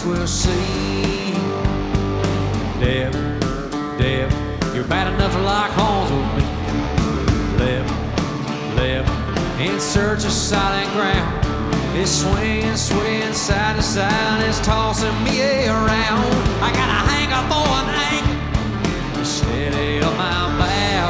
will see. Devil, devil, you're bad enough to lock horns with me. Level, in search of solid ground. It's swinging, swaying side to side. It's tossing me around. I got a hang up on an anchor, steady on my bow.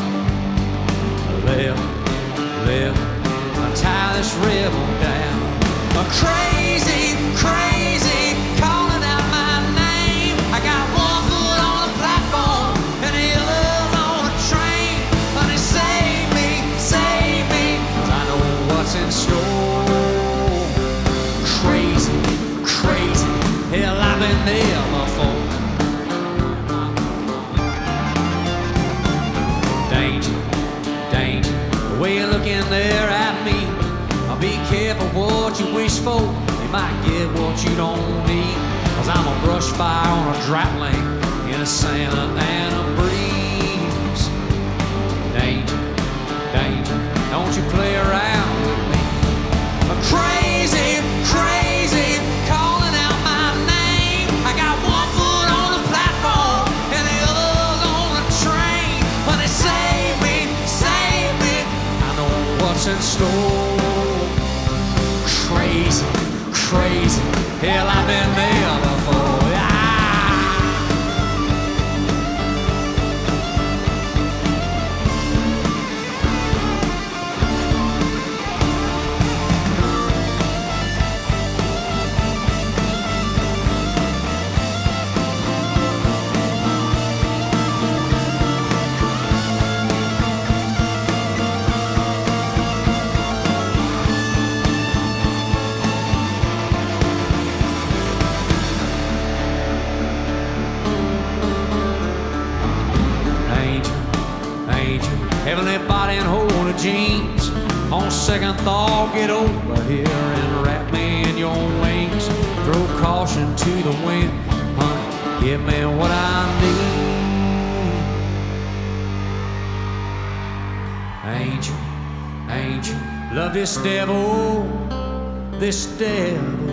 Level, tie this rebel down. A crazy, crazy, calling out my name. I got one foot on the platform and the other on a train. Honey, save me, 'cause I know what's in store. Crazy, crazy, hell, I've been there before. Danger, danger, the way you're looking there at me. Be careful what you wish for, you might get what you don't need. 'Cause I'm a brush fire on a drought lane in a Santa Ana breeze. Danger, danger, don't you play around with me. A crazy, crazy, calling out my name. I got one foot on the platform and the other's on the train. But they save me, I know what's in store. Crazy, crazy, hell, I've been there before. Heavenly body and hold of jeans. On second thought, get over here and wrap me in your wings. Throw caution to the wind, honey, give me what I need. Angel, angel, love this devil, this devil.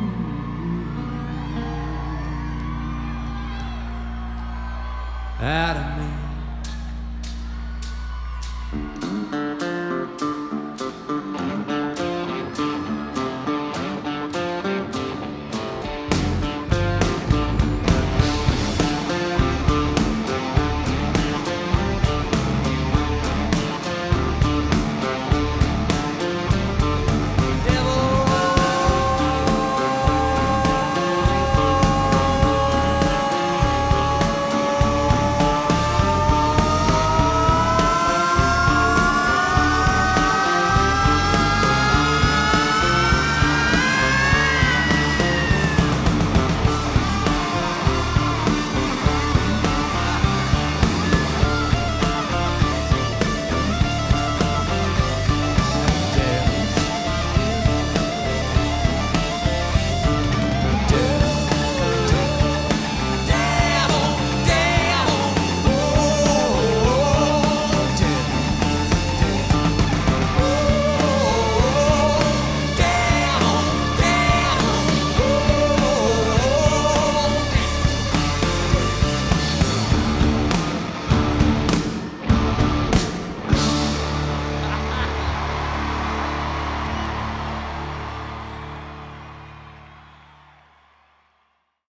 Out